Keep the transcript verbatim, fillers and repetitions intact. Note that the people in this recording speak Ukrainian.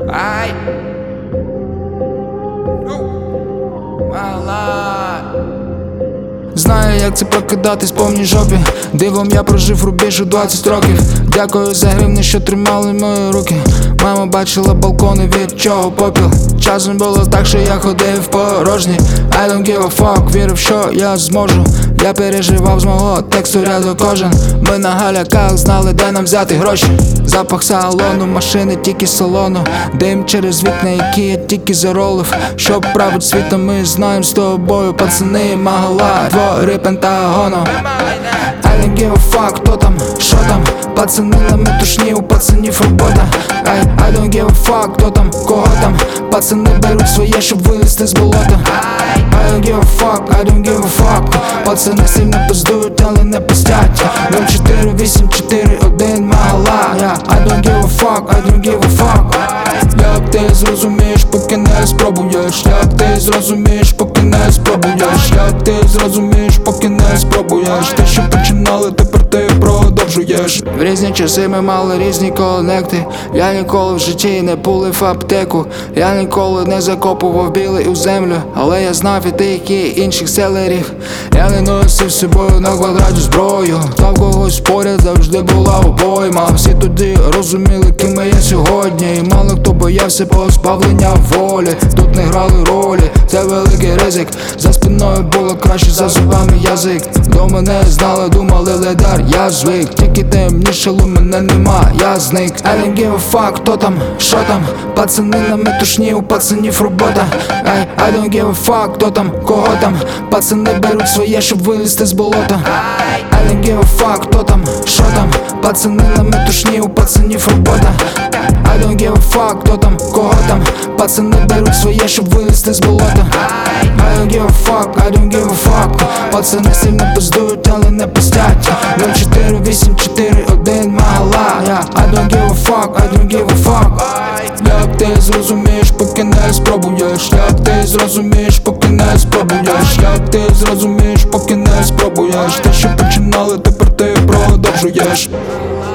Ай. Знаю, як це прокидатись повній жопі. Дивом я прожив рубіж у двадцять років. Дякую за гривні, що тримали мої руки. Мама бачила балкони, від чого попіл. Часом було так, що я ходив порожній. I don't give a fuck, вірив, що я зможу. Я переживав з мого тексту рядок кожен. Ми на галяках знали, де нам взяти гроші. Запах салону, машини тільки салону. Дим через вікна, які я тільки заролив. Щоб править світом, ми знаємо з тобою, пацани, магала, двори Пентагону. I don't give a fuck, хто там, що там. Пацани на метушні, у пацанів робота. I, I don't give a fuck, хто там, кого там. Пацани беруть своє, щоб вилізти з болота. I don't give a fuck, I don't give a fuck. Пацани сильно пиздують, але не пиздять. нуль чотири вісім чотири один магала. Yeah, I don't give a fuck, I don't give a fuck. Як ти зрозумієш, поки не спробуєш. Як ти зрозумієш, поки не спробуєш. Як ти зрозумієш, поки не спробуєш. Те, що починали, тепер ти продовжуєш. В різні часи ми мали різні конекти. Я ніколи в житті не пулив аптеку. Я ніколи не закопував білий у землю. Але я знав і тих, і інших селерів. Я не носив з собою на квадраті зброю. Та в когось поряд завжди була обойма. Всі тоді розуміли, ким я є сьогодні. І мало хто боявся позбавлення волі. Тут не грали ролі, це великий ризик. За спиною було краще, за зубами язик. До мене знали, думали ледар, я звик. Тільки темнішало, мене нема, я зник. I don't give a fuck, хто там, що там. Пацани на метушні, у пацанів робота. I, I don't give a fuck, хто там, кого там. Пацани беруть своє, щоб вилізти з болота. I don't give a fuck, хто там, що там. Пацани на метушні, у пацанів робота. I don't give a fuck, хто там, кого там. Пацани беруть своє, щоб вилізти з болота. I don't give a fuck, I don't give a fuck. Пацани сильно пиздують, але не пиздять. нуль чотири вісім чотири один магала. Yeah, I don't give a fuck, I don't give a fuck. Як ти зрозумієш, поки не спробуєш. Як ти зрозумієш, поки не спробуєш. Як ти зрозумієш, поки не спробуєш. Те, що починали, тепер ти продовжуєш.